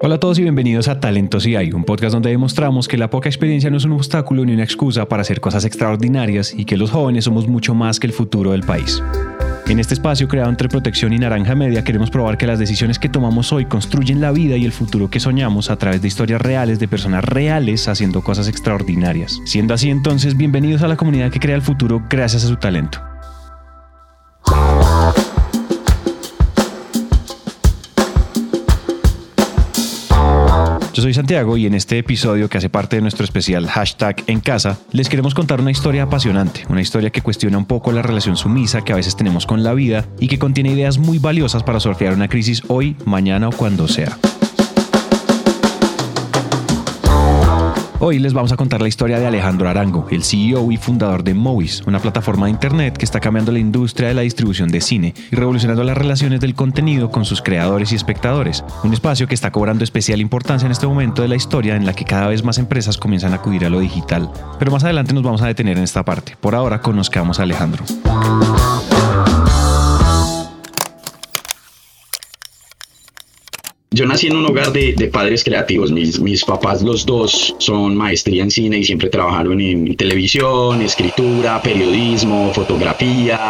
Hola a todos y bienvenidos a Talentos AI, un podcast donde demostramos que la poca experiencia no es un obstáculo ni una excusa para hacer cosas extraordinarias y que los jóvenes somos mucho más que el futuro del país. En este espacio creado entre Protección y Naranja Media queremos probar que las decisiones que tomamos hoy construyen la vida y el futuro que soñamos a través de historias reales de personas reales haciendo cosas extraordinarias. Siendo así, entonces, bienvenidos a la comunidad que crea el futuro gracias a su talento. Yo soy Santiago y en este episodio, que hace parte de nuestro especial #EnCasa, les queremos contar una historia apasionante, una historia que cuestiona un poco la relación sumisa que a veces tenemos con la vida y que contiene ideas muy valiosas para sortear una crisis hoy, mañana o cuando sea. Hoy les vamos a contar la historia de Alejandro Arango, el CEO y fundador de Movies, una plataforma de internet que está cambiando la industria de la distribución de cine y revolucionando las relaciones del contenido con sus creadores y espectadores. Un espacio que está cobrando especial importancia en este momento de la historia en la que cada vez más empresas comienzan a acudir a lo digital. Pero más adelante nos vamos a detener en esta parte. Por ahora conozcamos a Alejandro. Yo nací en un hogar de padres creativos. Mis papás, los dos, son maestría en cine y siempre trabajaron en televisión, escritura, periodismo, fotografía.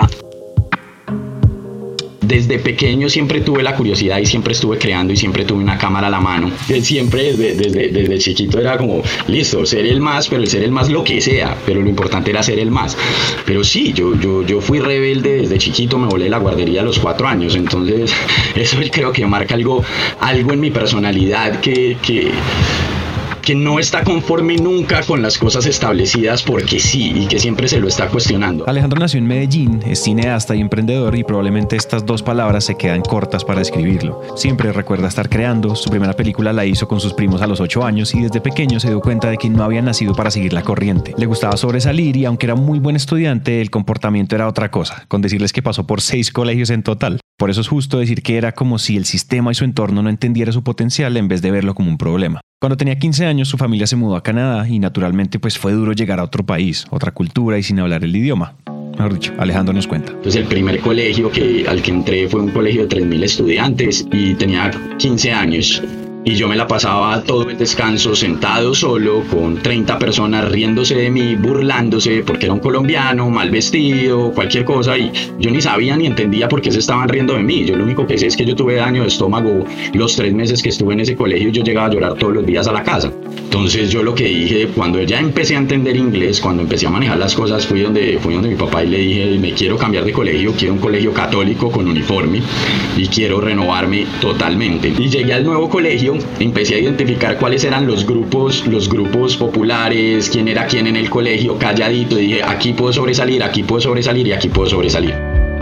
Desde pequeño siempre tuve la curiosidad y siempre estuve creando y siempre tuve una cámara a la mano. Siempre desde chiquito era como, listo, ser el más, pero el ser el más lo que sea, pero lo importante era ser el más. Pero sí, yo fui rebelde desde chiquito, me volé de la guardería a los 4 años, entonces eso creo que marca algo en mi personalidad que no está conforme nunca con las cosas establecidas porque sí, y que siempre se lo está cuestionando. Alejandro nació en Medellín, es cineasta y emprendedor y probablemente estas dos palabras se quedan cortas para describirlo. Siempre recuerda estar creando, su primera película la hizo con sus primos a los 8 años y desde pequeño se dio cuenta de que no había nacido para seguir la corriente. Le gustaba sobresalir y aunque era muy buen estudiante, el comportamiento era otra cosa, con decirles que pasó por 6 colegios en total. Por eso es justo decir que era como si el sistema y su entorno no entendiera su potencial en vez de verlo como un problema. Cuando tenía 15 años, su familia se mudó a Canadá y naturalmente pues fue duro llegar a otro país, otra cultura y sin hablar el idioma. Mejor dicho, Alejandro nos cuenta. Entonces el primer colegio al que entré fue un colegio de 3.000 estudiantes y tenía 15 años. Y yo me la pasaba todo el descanso sentado solo con 30 personas riéndose de mí, burlándose porque era un colombiano, mal vestido, cualquier cosa, y yo ni sabía ni entendía por qué se estaban riendo de mí. Yo lo único que sé es que yo tuve daño de estómago los 3 meses que estuve en ese colegio y yo llegaba a llorar todos los días a la casa. Entonces yo lo que dije, cuando ya empecé a entender inglés, cuando empecé a manejar las cosas, fui donde mi papá y le dije, me quiero cambiar de colegio, quiero un colegio católico con uniforme y quiero renovarme totalmente. Y llegué al nuevo colegio, empecé a identificar cuáles eran los grupos populares, quién era quién en el colegio, calladito, y dije, aquí puedo sobresalir y aquí puedo sobresalir.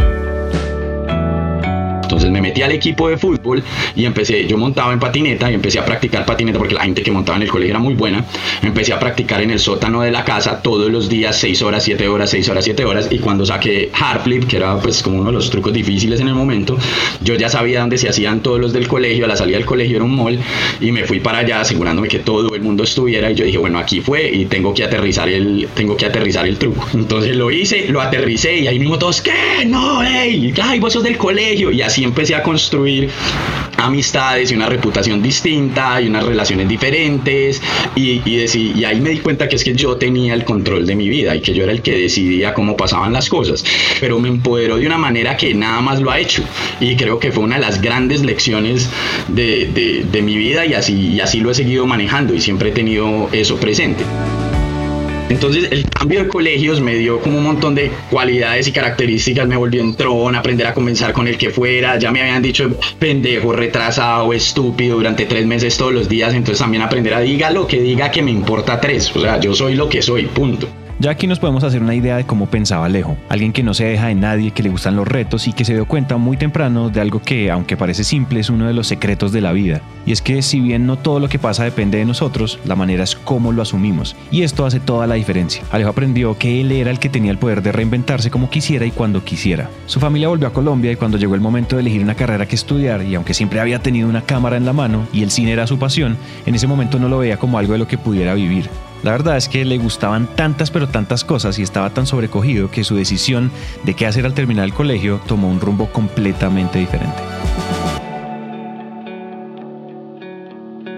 Entonces me metí al equipo de fútbol y yo montaba en patineta y empecé a practicar patineta porque la gente que montaba en el colegio era muy buena. Empecé a practicar en el sótano de la casa todos los días, 6 horas, 7 horas, 6 horas, 7 horas. Y cuando saqué hardflip, que era pues como uno de los trucos difíciles en el momento, yo ya sabía dónde se hacían todos los del colegio. A la salida del colegio era un mall y me fui para allá asegurándome que todo el mundo estuviera. Y yo dije, bueno, aquí fue y tengo que aterrizar el truco. Entonces lo hice, lo aterricé y ahí mismo todos, ¿qué? No, hey, ay, vos sos del colegio. Y así empecé a construir amistades y una reputación distinta y unas relaciones diferentes y ahí me di cuenta que es que yo tenía el control de mi vida y que yo era el que decidía cómo pasaban las cosas, pero me empoderó de una manera que nada más lo ha hecho y creo que fue una de las grandes lecciones de mi vida y así lo he seguido manejando y siempre he tenido eso presente. Entonces el cambio de colegios me dio como un montón de cualidades y características, me volvió entrón, aprender a conversar con el que fuera, ya me habían dicho pendejo, retrasado, estúpido durante 3 meses todos los días, entonces también aprender a diga lo que diga que me importa 3, o sea, yo soy lo que soy, punto. Ya aquí nos podemos hacer una idea de cómo pensaba Alejo, alguien que no se deja de nadie, que le gustan los retos y que se dio cuenta muy temprano de algo que, aunque parece simple, es uno de los secretos de la vida. Y es que si bien no todo lo que pasa depende de nosotros, la manera es cómo lo asumimos. Y esto hace toda la diferencia. Alejo aprendió que él era el que tenía el poder de reinventarse como quisiera y cuando quisiera. Su familia volvió a Colombia y cuando llegó el momento de elegir una carrera que estudiar, y aunque siempre había tenido una cámara en la mano y el cine era su pasión, en ese momento no lo veía como algo de lo que pudiera vivir. La verdad es que le gustaban tantas cosas y estaba tan sobrecogido que su decisión de qué hacer al terminar el colegio tomó un rumbo completamente diferente.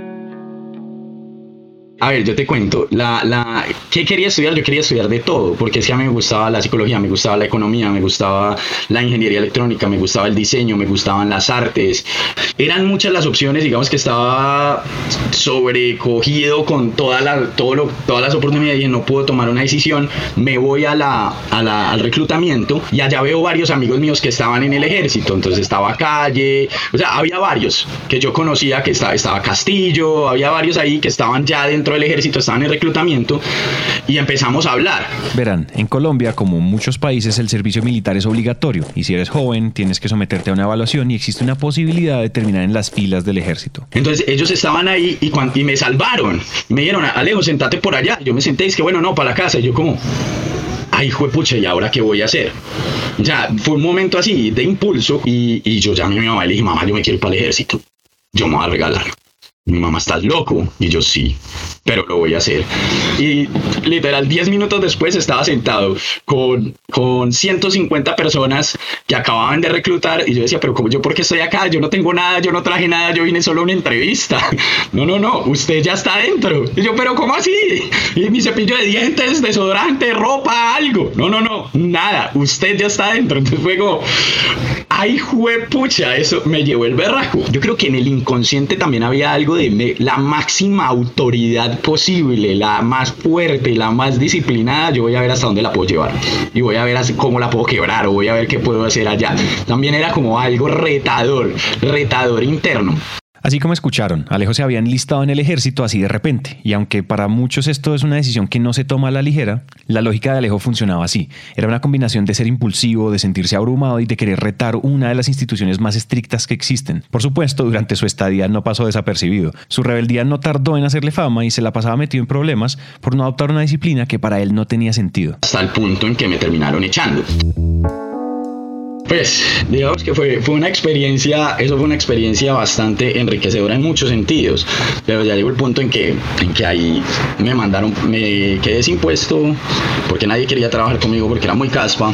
A ver, yo te cuento, ¿qué quería estudiar? Yo quería estudiar de todo, porque es que a mí me gustaba la psicología, me gustaba la economía, me gustaba la ingeniería electrónica, me gustaba el diseño, me gustaban las artes. Eran muchas las opciones, digamos que estaba sobrecogido con todas las oportunidades y no puedo tomar una decisión. Me voy al reclutamiento y allá veo varios amigos míos que estaban en el ejército. Entonces estaba Calle, o sea, había varios que yo conocía, que estaba Castillo, había varios ahí que estaban ya dentro del ejército, estaban en reclutamiento y empezamos a hablar. Verán, en Colombia, como en muchos países, el servicio militar es obligatorio y si eres joven tienes que someterte a una evaluación y existe una posibilidad de terminar en las filas del ejército. Entonces ellos estaban ahí y me salvaron. Me dijeron, Alejo, sentate por allá. Yo me senté y es que bueno, no, para la casa. Y yo como, ay, juepucha, ¿y ahora qué voy a hacer? O sea, fue un momento así de impulso y yo llamé a mi mamá y le dije, mamá, yo me quiero ir para el ejército. Yo me voy a regalar. Mi mamá, ¿estás loco? Y yo, sí, pero lo voy a hacer. Y literal 10 minutos después estaba sentado con 150 personas que acababan de reclutar y yo decía, pero ¿yo por qué estoy acá? Yo no tengo nada, yo no traje nada, yo vine solo a una entrevista. No, usted ya está adentro. Y yo, pero ¿cómo así? Y mi cepillo de dientes, desodorante, ropa, algo. No, nada, usted ya está adentro. Entonces fue como, ay, juepucha, eso me llevó el berraco. Yo creo que en el inconsciente también había algo de la máxima autoridad posible, la más fuerte, la más disciplinada. Yo voy a ver hasta dónde la puedo llevar y voy a ver cómo la puedo quebrar o voy a ver qué puedo hacer allá. También era como algo retador interno. Así como escucharon, Alejo se había enlistado en el ejército así de repente, y aunque para muchos esto es una decisión que no se toma a la ligera, la lógica de Alejo funcionaba así. Era una combinación de ser impulsivo, de sentirse abrumado y de querer retar una de las instituciones más estrictas que existen. Por supuesto, durante su estadía no pasó desapercibido. Su rebeldía no tardó en hacerle fama y se la pasaba metido en problemas por no adoptar una disciplina que para él no tenía sentido. Hasta el punto en que me terminaron echando. Pues, digamos que fue una experiencia bastante enriquecedora en muchos sentidos, pero ya llegó el punto en que ahí me quedé sin puesto porque nadie quería trabajar conmigo porque era muy caspa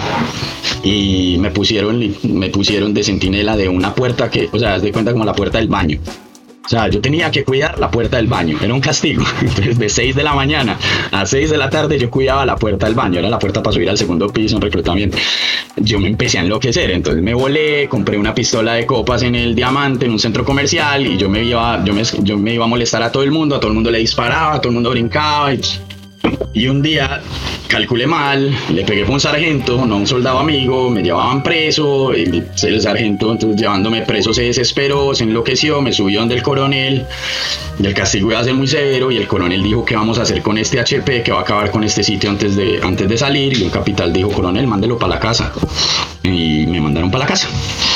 y me pusieron de centinela de una puerta que, o sea, haz de cuenta como la puerta del baño. O sea, yo tenía que cuidar la puerta del baño, era un castigo. Entonces, de 6 de la mañana a 6 de la tarde yo cuidaba la puerta del baño, era la puerta para subir al segundo piso en reclutamiento. Yo me empecé a enloquecer, entonces me volé, compré una pistola de copas en el Diamante, en un centro comercial, y yo me iba a molestar a todo el mundo le disparaba, a todo el mundo brincaba, y un día calculé mal, le pegué con un sargento, no un soldado amigo, me llevaban preso, y el sargento, entonces llevándome preso, se desesperó, se enloqueció, me subió donde el coronel, y el castigo iba a ser muy severo, y el coronel dijo, ¿qué vamos a hacer con este HP? Que va a acabar con este sitio antes de salir, y un capitán dijo, coronel, mándelo para la casa, y me mandaron para la casa.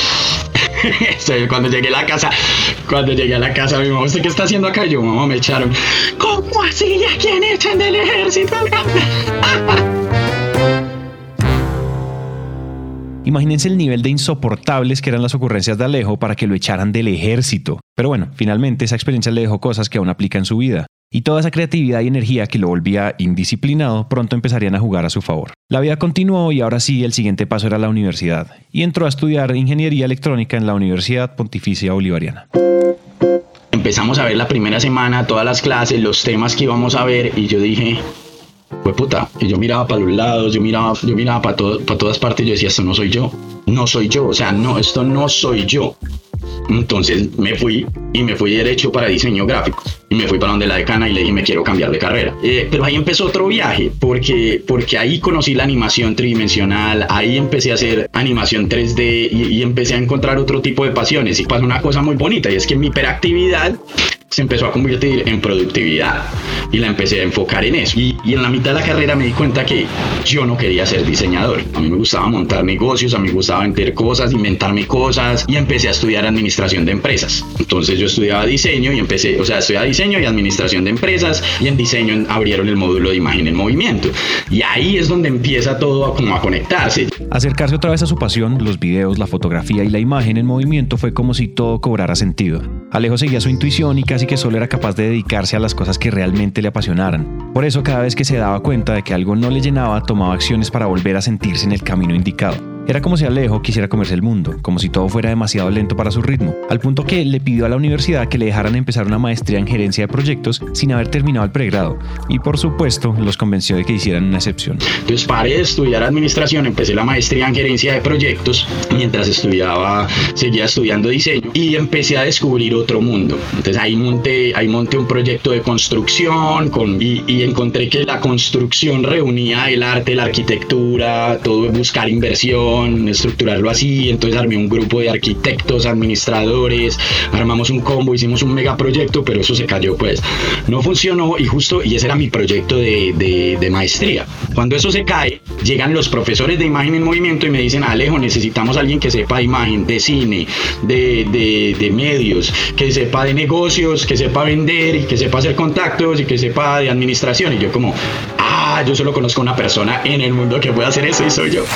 Cuando llegué a la casa, mi mamá, ¿usted qué está haciendo acá? Yo, mamá, me echaron. ¿Cómo así? ¿A quién echan del ejército? Imagínense el nivel de insoportables que eran las ocurrencias de Alejo para que lo echaran del ejército. Pero bueno, finalmente esa experiencia le dejó cosas que aún aplica en su vida. Y toda esa creatividad y energía que lo volvía indisciplinado pronto empezarían a jugar a su favor. La vida continuó y ahora sí el siguiente paso era la universidad. Y entró a estudiar ingeniería electrónica en la Universidad Pontificia Bolivariana. Empezamos a ver la primera semana todas las clases, los temas que íbamos a ver y yo dije, pues puta, y yo miraba para los lados, yo miraba para todas partes y yo decía, esto no soy yo, o sea, no, esto no soy yo. Entonces me fui derecho para diseño gráfico y me fui para donde la decana y le dije, me quiero cambiar de carrera. Pero ahí empezó otro viaje porque ahí conocí la animación tridimensional, ahí empecé a hacer animación 3D y empecé a encontrar otro tipo de pasiones y pasó una cosa muy bonita y es que mi hiperactividad se empezó a convertir en productividad y la empecé a enfocar en eso. Y en la mitad de la carrera me di cuenta que yo no quería ser diseñador. A mí me gustaba montar negocios, a mí me gustaba vender cosas, inventarme cosas y empecé a estudiar administración de empresas. Entonces yo estudiaba diseño y estudiaba diseño y administración de empresas y en diseño abrieron el módulo de imagen en movimiento. Y ahí es donde empieza todo a conectarse. Acercarse otra vez a su pasión, los videos, la fotografía y la imagen en movimiento fue como si todo cobrara sentido. Alejo seguía su intuición y casi que solo era capaz de dedicarse a las cosas que realmente le apasionaran. Por eso cada vez que se daba cuenta de que algo no le llenaba, tomaba acciones para volver a sentirse en el camino indicado. Era como si Alejo quisiera comerse el mundo, como si todo fuera demasiado lento para su ritmo, al punto que le pidió a la universidad que le dejaran empezar una maestría en gerencia de proyectos sin haber terminado el pregrado, y por supuesto los convenció de que hicieran una excepción. Entonces paré de estudiar administración, empecé la maestría en gerencia de proyectos, mientras seguía estudiando diseño y empecé a descubrir otro mundo. Entonces ahí monté un proyecto de construcción y encontré que la construcción reunía el arte, la arquitectura, todo, buscar inversión, estructurarlo así. Entonces armé un grupo de arquitectos, administradores, armamos un combo, hicimos un megaproyecto, pero eso se cayó, pues no funcionó, y ese era mi proyecto de maestría. Cuando eso se cae, llegan los profesores de imagen en movimiento y me dicen: Alejo, necesitamos a alguien que sepa de imagen, de cine, de medios, que sepa de negocios, que sepa vender y que sepa hacer contactos y que sepa de administración. Y yo como, yo solo conozco una persona en el mundo que puede hacer eso, y soy yo.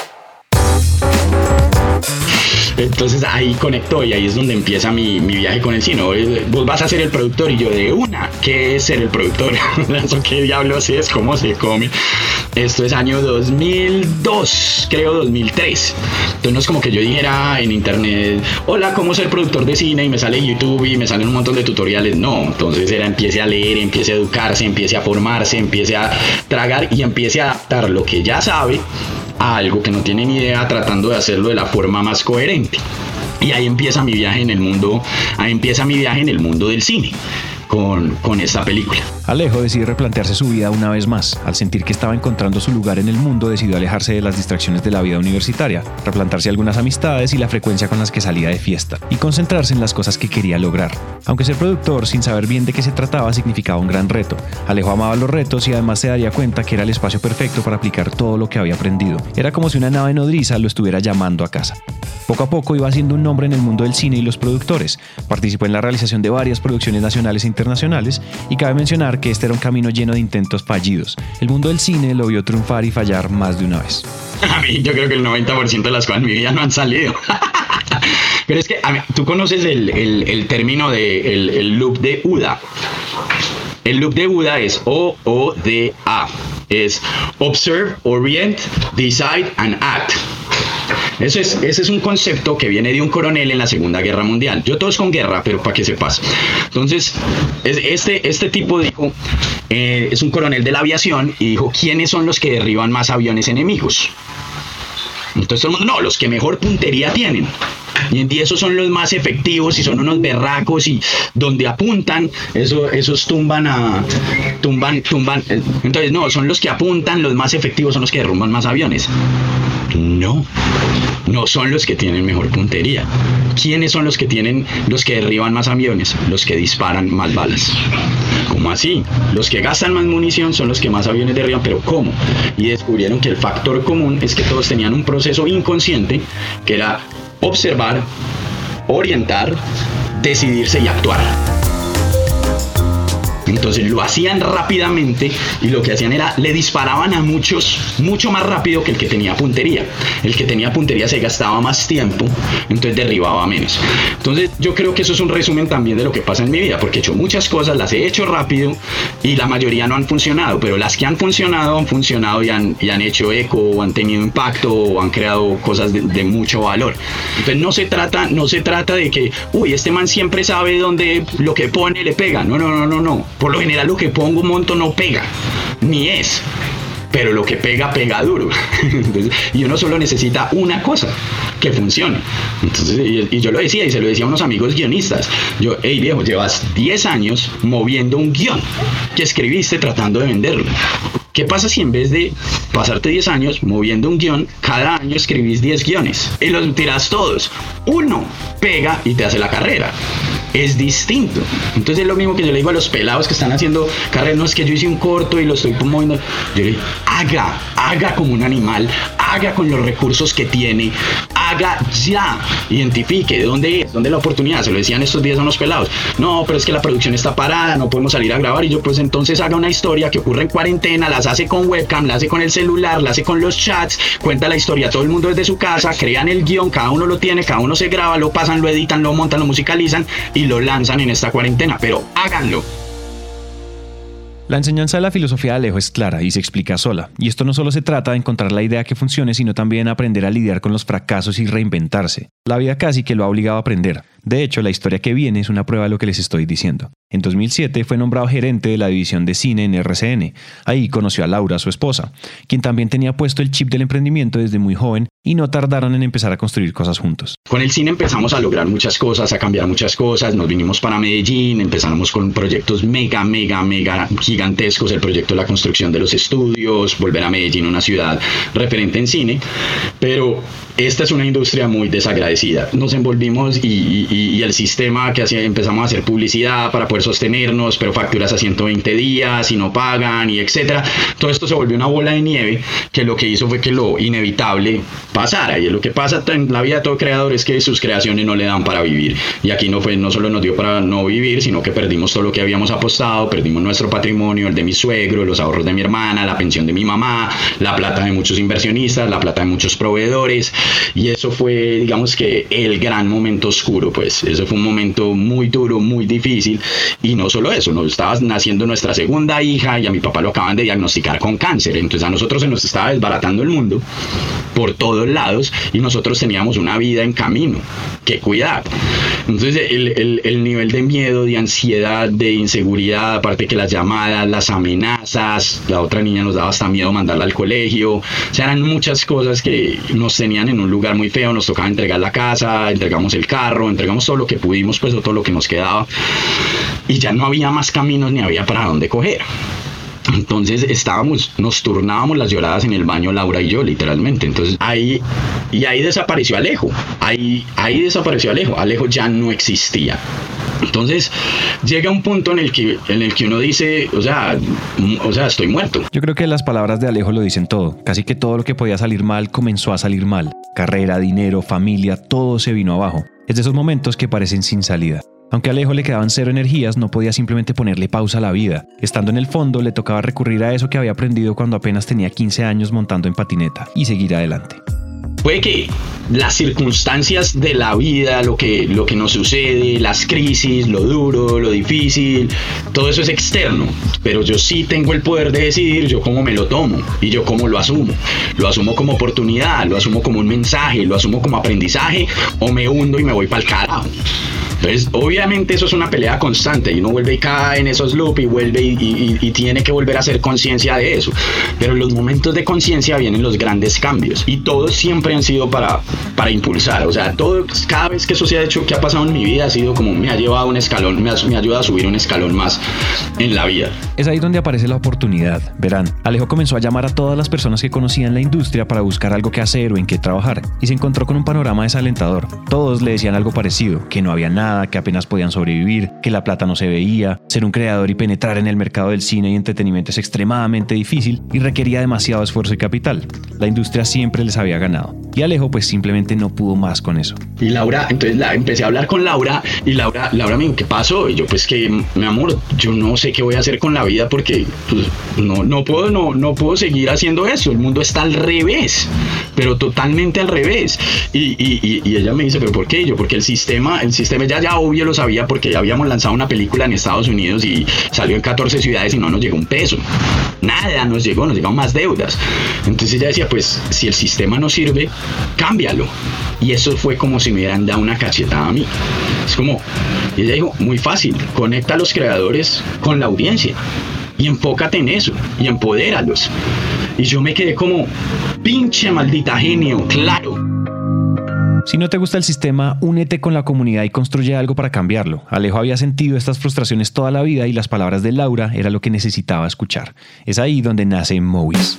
Entonces ahí conectó, y ahí es donde empieza mi viaje con el cine. Vos vas a ser el productor, y yo de una, ¿qué es ser el productor? ¿Eso qué diablos es? ¿Cómo se come? Esto es año 2002, creo 2003. Entonces no es como que yo dijera en internet: hola, ¿cómo ser productor de cine? Y me sale YouTube y me salen un montón de tutoriales. No, entonces empiece a leer, empiece a educarse, empiece a formarse, empiece a tragar y empiece a adaptar lo que ya sabe a algo que no tiene ni idea, tratando de hacerlo de la forma más coherente. Y ahí empieza mi viaje en el mundo, del cine con esta película. Alejo decide replantearse su vida una vez más. Al sentir que estaba encontrando su lugar en el mundo, decidió alejarse de las distracciones de la vida universitaria, replantearse algunas amistades y la frecuencia con las que salía de fiesta, y concentrarse en las cosas que quería lograr. Aunque ser productor, sin saber bien de qué se trataba, significaba un gran reto. Alejo amaba los retos y además se daría cuenta que era el espacio perfecto para aplicar todo lo que había aprendido. Era como si una nave nodriza lo estuviera llamando a casa. Poco a poco iba haciendo un nombre en el mundo del cine y los productores. Participó en la realización de varias producciones nacionales e internacionales, y cabe mencionar que este era un camino lleno de intentos fallidos. El mundo del cine lo vio triunfar y fallar más de una vez. A mí yo creo que el 90% de las cosas en mi vida no han salido. Pero es que tú conoces el término el loop de UDA. El loop de UDA es OODA. Es Observe, Orient, Decide and Act. Ese es un concepto que viene de un coronel en la Segunda Guerra Mundial. Yo todo es con guerra, pero para que sepas. Entonces, este tipo dijo, es un coronel de la aviación, y dijo: ¿quiénes son los que derriban más aviones enemigos? Entonces todo el mundo: no, los que mejor puntería tienen. Y esos son los más efectivos, y son unos berracos, y donde apuntan, esos tumban. Entonces no, son los que apuntan, los más efectivos son los que derrumban más aviones. No son los que tienen mejor puntería. ¿Quiénes son los que derriban más aviones? Los que disparan más balas. ¿Cómo así? Los que gastan más munición son los que más aviones derriban. ¿Pero cómo? Y descubrieron que el factor común es que todos tenían un proceso inconsciente, que era observar, orientar, decidirse y actuar. Entonces lo hacían rápidamente, y lo que hacían era, le disparaban a muchos mucho más rápido que el que tenía puntería. El que tenía puntería se gastaba más tiempo, entonces derribaba menos. Entonces yo creo que eso es un resumen también de lo que pasa en mi vida, porque he hecho muchas cosas, las he hecho rápido, y la mayoría no han funcionado, pero las que han funcionado y han hecho eco, o han tenido impacto, o han creado cosas de mucho valor. Entonces no se trata de que, este man siempre sabe dónde lo que pone le pega. No. Por lo general lo que pongo un montón no pega, ni es, pero lo que pega duro. Entonces, y uno solo necesita una cosa que funcione. Entonces, y yo lo decía, y se lo decía a unos amigos guionistas: hey viejo, llevas 10 años moviendo un guión que escribiste tratando de venderlo. ¿Qué pasa si en vez de pasarte 10 años moviendo un guión, cada año escribís 10 guiones y los tiras todos? Uno pega y te hace la carrera. Es distinto. Entonces es lo mismo que yo le digo a los pelados que están haciendo carreras: no, es que yo hice un corto y lo estoy moviendo. Yo le digo: haga como un animal, haga con los recursos que tiene, haga ya, identifique dónde es la oportunidad. Se lo decían estos días a unos pelados: no, pero es que la producción está parada, no podemos salir a grabar. Y yo: pues entonces haga una historia que ocurre en cuarentena, las hace con webcam, la hace con el celular, la hace con los chats, cuenta la historia todo el mundo desde su casa, crean el guión, cada uno lo tiene, cada uno se graba, lo pasan, lo editan, lo montan, lo musicalizan y lo lanzan en esta cuarentena. Pero háganlo. La enseñanza de la filosofía de Alejo es clara y se explica sola, y esto no solo se trata de encontrar la idea que funcione, sino también aprender a lidiar con los fracasos y reinventarse. La vida casi que lo ha obligado a aprender. De hecho, la historia que viene es una prueba de lo que les estoy diciendo. En 2007 fue nombrado gerente de la división de cine en RCN. Ahí conoció a Laura, su esposa, quien también tenía puesto el chip del emprendimiento desde muy joven, y no tardaron en empezar a construir cosas juntos. Con el cine empezamos a lograr muchas cosas, a cambiar muchas cosas. Nos vinimos para Medellín, empezamos con proyectos mega gigantescos, el proyecto de la construcción de los estudios, volver a Medellín, una ciudad referente en cine, pero esta es una industria muy desagradecida. Nos envolvimos y el sistema que hacía, empezamos a hacer publicidad para poder sostenernos, pero facturas a 120 días y no pagan y etcétera. Todo esto se volvió una bola de nieve que lo que hizo fue que lo inevitable pasara, y es lo que pasa en la vida de todo creador, es que sus creaciones no le dan para vivir, y aquí no solo nos dio para no vivir, sino que perdimos todo lo que habíamos apostado, perdimos nuestro patrimonio, el de mi suegro, los ahorros de mi hermana, la pensión de mi mamá, la plata de muchos inversionistas, la plata de muchos proveedores, y eso fue, digamos que el gran momento oscuro. Pues eso fue un momento muy duro, muy difícil, y no solo eso, nos estaba naciendo nuestra segunda hija y a mi papá lo acaban de diagnosticar con cáncer, entonces a nosotros se nos estaba desbaratando el mundo por todos lados y nosotros teníamos una vida en camino que cuidar. Entonces el nivel de miedo, de ansiedad, de inseguridad, aparte que las llamadas, las amenazas, la otra niña nos daba hasta miedo mandarla al colegio, o sea, eran muchas cosas que nos tenían en un lugar muy feo. Nos tocaba entregar la casa, entregamos el carro, entregamos todo lo que pudimos, pues, o todo lo que nos quedaba, y ya no había más caminos ni había para dónde coger. Entonces nos turnábamos las lloradas en el baño, Laura y yo, literalmente. Entonces ahí desapareció Alejo. Ahí desapareció Alejo. Alejo ya no existía. Entonces llega un punto en el que uno dice, o sea, estoy muerto. Yo creo que las palabras de Alejo lo dicen todo. Casi que todo lo que podía salir mal comenzó a salir mal. Carrera, dinero, familia, todo se vino abajo. Es de esos momentos que parecen sin salida. Aunque a Alejo le quedaban cero energías, no podía simplemente ponerle pausa a la vida. Estando en el fondo, le tocaba recurrir a eso que había aprendido cuando apenas tenía 15 años montando en patineta y seguir adelante. Puede que las circunstancias de la vida, lo que nos sucede, las crisis, lo duro, lo difícil, todo eso es externo, pero yo sí tengo el poder de decidir yo cómo me lo tomo y yo cómo lo asumo. Lo asumo como oportunidad, lo asumo como un mensaje, lo asumo como aprendizaje, o me hundo y me voy para el carajo. Entonces, obviamente eso es una pelea constante y uno vuelve y cae en esos loops y vuelve y tiene que volver a hacer conciencia de eso. Pero en los momentos de conciencia vienen los grandes cambios, y todos siempre han sido para impulsar. O sea, cada vez que eso se ha hecho, que ha pasado en mi vida, ha sido como me ha llevado un escalón, me ayuda a subir un escalón más en la vida. Es ahí donde aparece la oportunidad. Verán, Alejo comenzó a llamar a todas las personas que conocían la industria para buscar algo que hacer o en qué trabajar, y se encontró con un panorama desalentador. Todos le decían algo parecido, que no había nada, que apenas podían sobrevivir, que la plata no se veía, ser un creador y penetrar en el mercado del cine y entretenimiento es extremadamente difícil y requería demasiado esfuerzo y capital. La industria siempre les había ganado, y Alejo pues simplemente no pudo más con eso. Y Laura, entonces empecé a hablar con Laura, y Laura me dijo, ¿qué pasó? Y yo, pues que, mi amor, yo no sé qué voy a hacer con la vida, porque pues, no puedo seguir haciendo eso. El mundo está al revés, pero totalmente al revés. Y ella me dice, ¿pero por qué? Y yo, porque el sistema ya obvio lo sabía, porque ya habíamos lanzado una película en Estados Unidos y salió en 14 ciudades y no nos llegó un peso. Nada nos llegaron más deudas. Entonces ella decía, pues si el sistema no sirve, cámbialo. Y eso fue como si me hubieran dado una cachetada a mí. Es como, y ella dijo, muy fácil, conecta a los creadores con la audiencia y enfócate en eso y empodéralos. Y yo me quedé como, pinche maldita genio, claro. Si no te gusta el sistema, únete con la comunidad y construye algo para cambiarlo. Alejo había sentido estas frustraciones toda la vida y las palabras de Laura era lo que necesitaba escuchar. Es ahí donde nace Movies.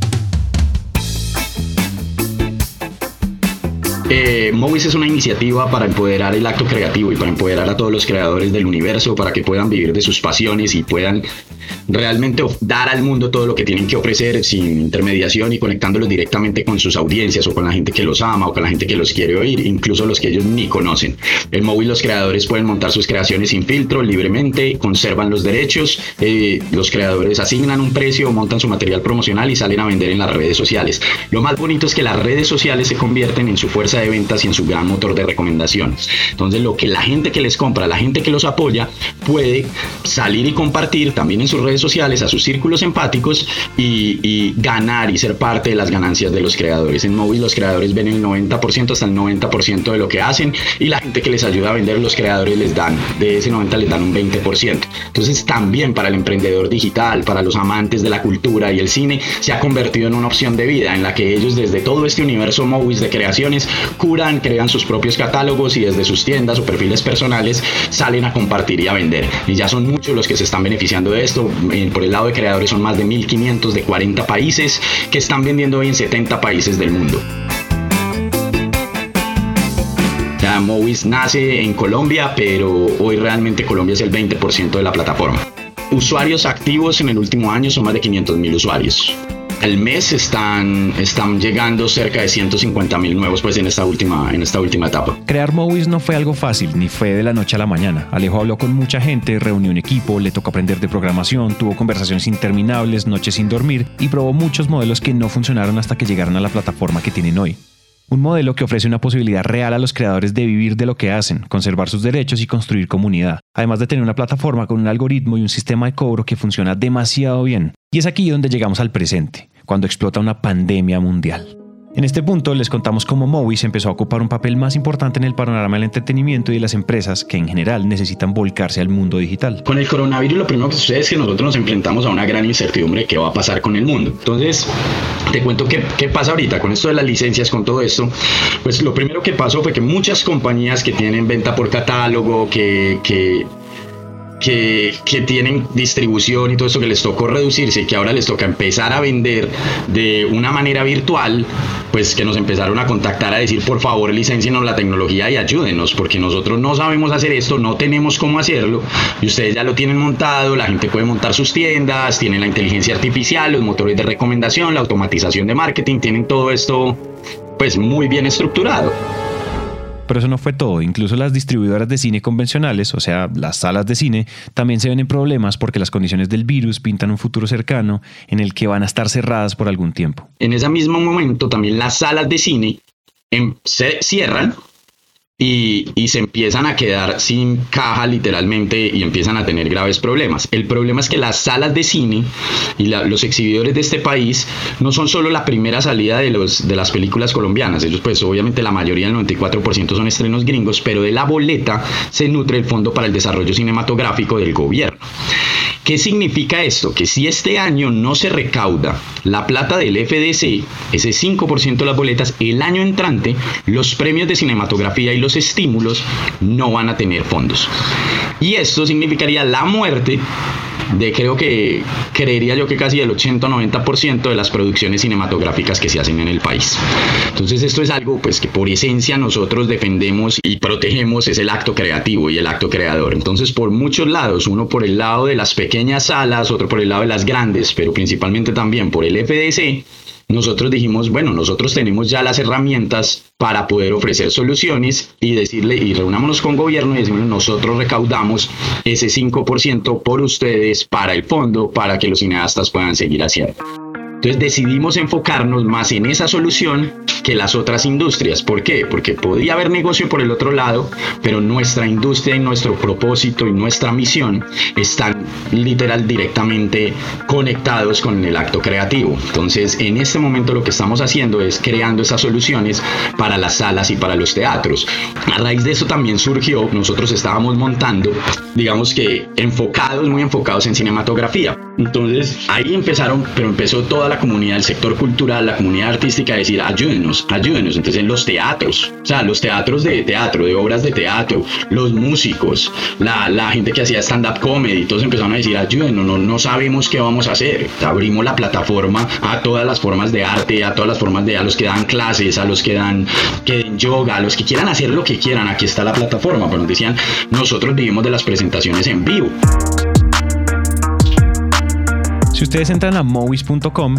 Movies es una iniciativa para empoderar el acto creativo y para empoderar a todos los creadores del universo para que puedan vivir de sus pasiones y puedan realmente dar al mundo todo lo que tienen que ofrecer sin intermediación y conectándolos directamente con sus audiencias o con la gente que los ama o con la gente que los quiere oír, incluso los que ellos ni conocen. En Movies los creadores pueden montar sus creaciones sin filtro, libremente, conservan los derechos, los creadores asignan un precio, montan su material promocional y salen a vender en las redes sociales. Lo más bonito es que las redes sociales se convierten en su fuerza de ventas y en su gran motor de recomendaciones. Entonces lo que la gente que les compra, la gente que los apoya, puede salir y compartir también en sus redes sociales, a sus círculos empáticos y ganar y ser parte de las ganancias de los creadores. En Movies los creadores ven el 90% hasta el 90% de lo que hacen, y la gente que les ayuda a vender, los creadores les dan, de ese 90 les dan un 20%. Entonces también para el emprendedor digital, para los amantes de la cultura y el cine, se ha convertido en una opción de vida en la que ellos desde todo este universo Movies de creaciones crean sus propios catálogos y desde sus tiendas o perfiles personales salen a compartir y a vender. Y ya son muchos los que se están beneficiando de esto. Por el lado de creadores son más de 1.500 de 40 países que están vendiendo hoy en 70 países del mundo. Movies nace en Colombia, pero hoy realmente Colombia es el 20% de la plataforma. Usuarios activos en el último año son más de 500.000 usuarios. Al mes están llegando cerca de 150.000 nuevos en esta última etapa. Crear Movies no fue algo fácil, ni fue de la noche a la mañana. Alejo habló con mucha gente, reunió un equipo, le tocó aprender de programación, tuvo conversaciones interminables, noches sin dormir y probó muchos modelos que no funcionaron hasta que llegaron a la plataforma que tienen hoy. Un modelo que ofrece una posibilidad real a los creadores de vivir de lo que hacen, conservar sus derechos y construir comunidad, además de tener una plataforma con un algoritmo y un sistema de cobro que funciona demasiado bien. Y es aquí donde llegamos al presente, cuando explota una pandemia mundial. En este punto les contamos cómo Movies empezó a ocupar un papel más importante en el panorama del entretenimiento y de las empresas que en general necesitan volcarse al mundo digital. Con el coronavirus lo primero que sucede es que nosotros nos enfrentamos a una gran incertidumbre de qué va a pasar con el mundo. Entonces te cuento qué pasa ahorita con esto de las licencias, con todo esto. Pues lo primero que pasó fue que muchas compañías que tienen venta por catálogo, que tienen distribución y todo eso, que les tocó reducirse y que ahora les toca empezar a vender de una manera virtual, pues que nos empezaron a contactar a decir, por favor, licencienos la tecnología y ayúdenos, porque nosotros no sabemos hacer esto, no tenemos cómo hacerlo, y ustedes ya lo tienen montado, la gente puede montar sus tiendas, tienen la inteligencia artificial, los motores de recomendación, la automatización de marketing, tienen todo esto pues muy bien estructurado. Pero eso no fue todo, incluso las distribuidoras de cine convencionales, o sea, las salas de cine, también se ven en problemas porque las condiciones del virus pintan un futuro cercano en el que van a estar cerradas por algún tiempo. En ese mismo momento también las salas de cine se cierran y se empiezan a quedar sin caja literalmente y empiezan a tener graves problemas. El problema es que las salas de cine y los exhibidores de este país no son solo la primera salida de las películas colombianas. Ellos pues obviamente la mayoría, el 94% son estrenos gringos, pero de la boleta se nutre el Fondo para el Desarrollo Cinematográfico del gobierno. ¿Qué significa esto? Que si este año no se recauda la plata del FDC, ese 5% de las boletas, el año entrante los premios de cinematografía y los estímulos no van a tener fondos. Y esto significaría la muerte de creería yo que casi el 80-90% de las producciones cinematográficas que se hacen en el país. Entonces esto es algo pues que por esencia nosotros defendemos y protegemos, es el acto creativo y el acto creador. Entonces por muchos lados, uno por el lado de las pequeñas salas, otro por el lado de las grandes, pero principalmente también por el FDC, nosotros dijimos, bueno, nosotros tenemos ya las herramientas para poder ofrecer soluciones y decirle, y reunámonos con gobierno y decimos, nosotros recaudamos ese 5% por ustedes para el fondo, para que los cineastas puedan seguir haciendo. Entonces decidimos enfocarnos más en esa solución que las otras industrias. ¿Por qué? Porque podía haber negocio por el otro lado, pero nuestra industria y nuestro propósito y nuestra misión están literal directamente conectados con el acto creativo. Entonces en este momento lo que estamos haciendo es creando esas soluciones para las salas y para los teatros. A raíz de eso también surgió, nosotros estábamos montando, digamos que muy enfocados en cinematografía. Entonces ahí empezó toda la comunidad del sector cultural, la comunidad artística a decir, ayúdenos. Entonces en los teatros, o sea, los teatros de teatro, de obras de teatro, los músicos, la gente que hacía stand-up comedy, todos empezaron a decir, ayúdenos, no sabemos qué vamos a hacer. Abrimos la plataforma a todas las formas de arte, a todas las formas a los que dan clases, a los que den yoga, a los que quieran hacer lo que quieran, aquí está la plataforma. Pero nos decían, nosotros vivimos de las presentaciones en vivo. Si ustedes entran a movies.com,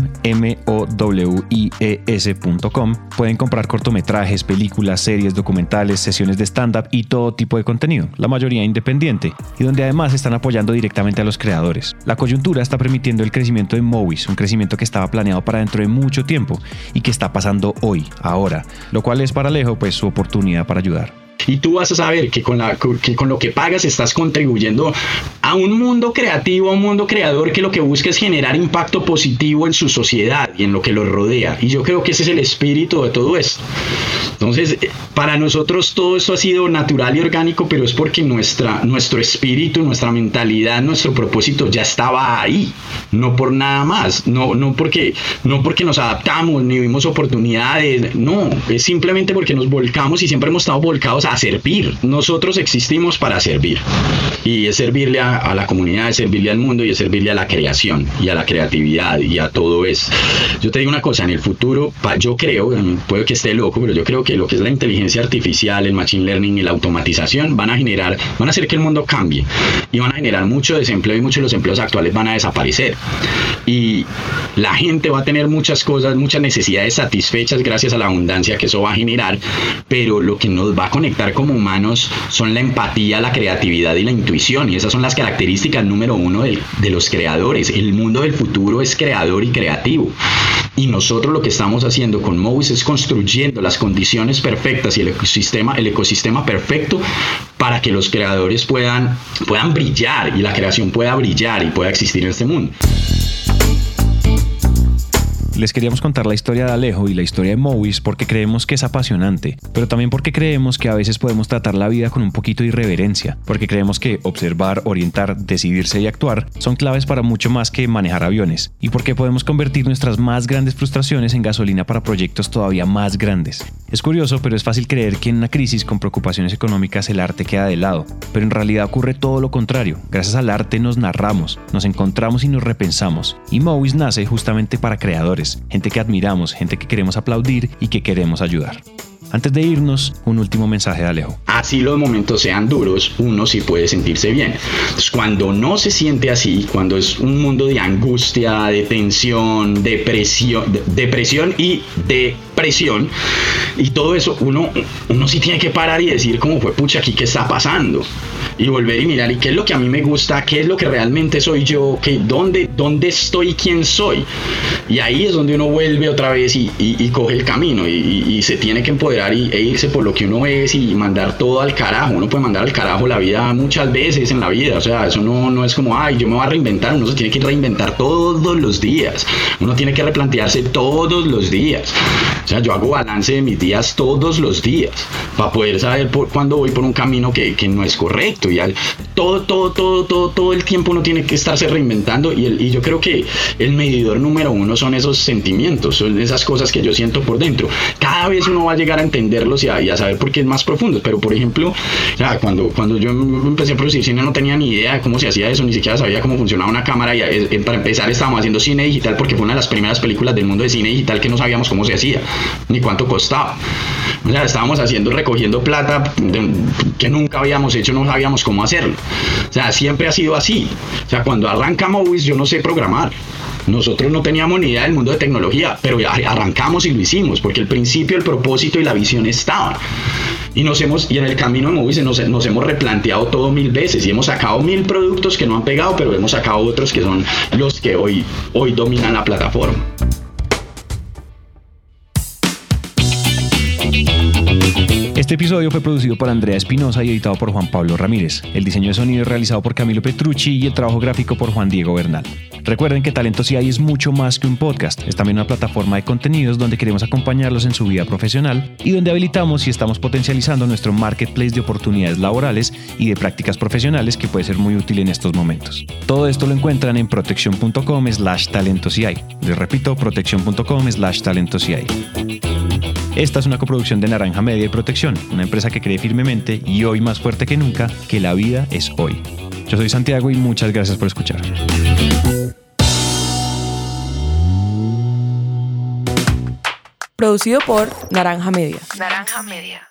mowies.com, pueden comprar cortometrajes, películas, series, documentales, sesiones de stand-up y todo tipo de contenido, la mayoría independiente, y donde además están apoyando directamente a los creadores. La coyuntura está permitiendo el crecimiento de Movies, un crecimiento que estaba planeado para dentro de mucho tiempo y que está pasando hoy, ahora, lo cual es para Alejo pues su oportunidad para ayudar. Y tú vas a saber que con lo que pagas estás contribuyendo a a un mundo creativo, a un mundo creador que lo que busca es generar impacto positivo en su sociedad y en lo que los rodea. Y yo creo que ese es el espíritu de todo esto. Entonces, para nosotros todo esto ha sido natural y orgánico, pero es porque nuestro espíritu, nuestra mentalidad, nuestro propósito ya estaba ahí, no por nada más, no porque nos adaptamos ni vimos oportunidades, no, es simplemente porque nos volcamos y siempre hemos estado volcados a servir. Nosotros existimos para servir, y es servirle a la comunidad, es servirle al mundo y es servirle a la creación y a la creatividad y a todo eso. Yo te digo una cosa, en el futuro, yo creo, puede que esté loco, pero yo creo que lo que es la inteligencia artificial, el machine learning y la automatización van a hacer que el mundo cambie y van a generar mucho desempleo, y muchos de los empleos actuales van a desaparecer, y la gente va a tener muchas cosas, muchas necesidades satisfechas gracias a la abundancia que eso va a generar, pero lo que nos va a conectar como humanos son la empatía, la creatividad y la intuición, y esas son las características número uno de los creadores. El mundo del futuro es creador y creativo, y nosotros lo que estamos haciendo con Movies es construyendo las condiciones perfectas y el ecosistema perfecto para que los creadores puedan brillar y la creación pueda brillar y pueda existir en este mundo. Les queríamos contar la historia de Alejo y la historia de Movies porque creemos que es apasionante, pero también porque creemos que a veces podemos tratar la vida con un poquito de irreverencia, porque creemos que observar, orientar, decidirse y actuar son claves para mucho más que manejar aviones, y porque podemos convertir nuestras más grandes frustraciones en gasolina para proyectos todavía más grandes. Es curioso, pero es fácil creer que en una crisis con preocupaciones económicas el arte queda de lado, pero en realidad ocurre todo lo contrario. Gracias al arte nos narramos, nos encontramos y nos repensamos, y Movies nace justamente para creadores, gente que admiramos, gente que queremos aplaudir y que queremos ayudar. Antes de irnos, un último mensaje de Alejo. Así los momentos sean duros, uno sí puede sentirse bien. Entonces, cuando no se siente así, cuando es un mundo de angustia, de tensión, depresión y depresión, y todo eso, uno sí tiene que parar y decir como fue, pucha, aquí qué está pasando, y volver y mirar y qué es lo que a mí me gusta, qué es lo que realmente soy yo, dónde estoy, quién soy. Y ahí es donde uno vuelve otra vez y coge el camino y se tiene que empoderar e irse por lo que uno es y mandar todo al carajo. Uno puede mandar al carajo la vida muchas veces en la vida, o sea, eso no es como, ay, yo me voy a reinventar. Uno se tiene que reinventar todos los días, uno tiene que replantearse todos los días. O sea, yo hago balance de mis días todos los días para poder saber cuándo voy por un camino que no es correcto, y todo el tiempo uno tiene que estarse reinventando, y yo creo que el medidor número uno son esos sentimientos, son esas cosas que yo siento por dentro. Cada vez uno va a llegar a entenderlos y a saber por qué es más profundo, pero por ejemplo, o sea, cuando yo empecé a producir cine no tenía ni idea de cómo se hacía eso, ni siquiera sabía cómo funcionaba una cámara, y para empezar estábamos haciendo cine digital porque fue una de las primeras películas del mundo de cine digital que no sabíamos cómo se hacía ni cuánto costaba. O sea, estábamos recogiendo plata que nunca habíamos hecho, no sabíamos cómo hacerlo. O sea, siempre ha sido así. O sea, cuando arranca Movies yo no sé programar. Nosotros no teníamos ni idea del mundo de tecnología, pero arrancamos y lo hicimos, porque el principio, el propósito y la visión estaban. Y en el camino de Movies nos hemos replanteado todo 1000 veces, y hemos sacado 1000 productos que no han pegado, pero hemos sacado otros que son los que hoy dominan la plataforma. Este episodio fue producido por Andrea Espinosa y editado por Juan Pablo Ramírez. El diseño de sonido es realizado por Camilo Petrucci y el trabajo gráfico por Juan Diego Bernal. Recuerden que Talento Sí Hay es mucho más que un podcast. Es también una plataforma de contenidos donde queremos acompañarlos en su vida profesional y donde habilitamos y estamos potencializando nuestro marketplace de oportunidades laborales y de prácticas profesionales que puede ser muy útil en estos momentos. Todo esto lo encuentran en protección.com/talento sí hay. Les repito, protección.com/talento sí hay. Esta es una coproducción de Naranja Media y Protección, una empresa que cree firmemente y hoy más fuerte que nunca que la vida es hoy. Yo soy Santiago y muchas gracias por escuchar. Producido por Naranja Media. Naranja Media.